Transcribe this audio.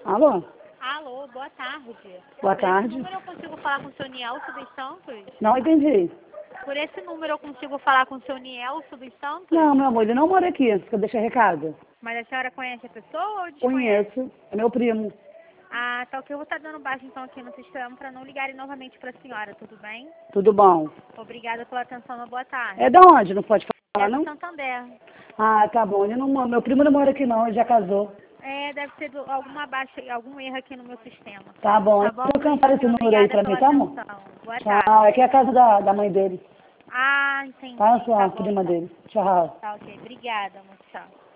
Alô? Alô, boa tarde. Boa Por tarde. esse número eu consigo falar com o seu Nielso dos Santos? Não entendi. Por esse número eu consigo falar com o seu Nielso dos Santos? Não, meu amor, ele não mora aqui. Você deixa recado? Mas a senhora conhece a pessoa ou desconhece? Conheço. É meu primo. Ah, tá ok. Eu vou estar dando baixa então aqui no sistema para não ligarem novamente para a senhora, tudo bem? Tudo bom? Obrigada pela atenção, uma boa tarde. É da onde? Não pode falar, É do não? Santander. Ah, tá bom. Ele não, meu primo não mora aqui, não. Ele já casou. É, deve ser alguma baixa, algum erro aqui no meu sistema. Tá bom. Tá bom, Então, cancela esse número aí obrigada pra mim, pela tá, amor? atenção. Boa Tchau. tarde. Aqui é a casa da mãe dele. Ah, entendi. Tá? Eu sou Tá a bom, prima então. dele. Tchau. Tá ok. Obrigada, moça. Tchau.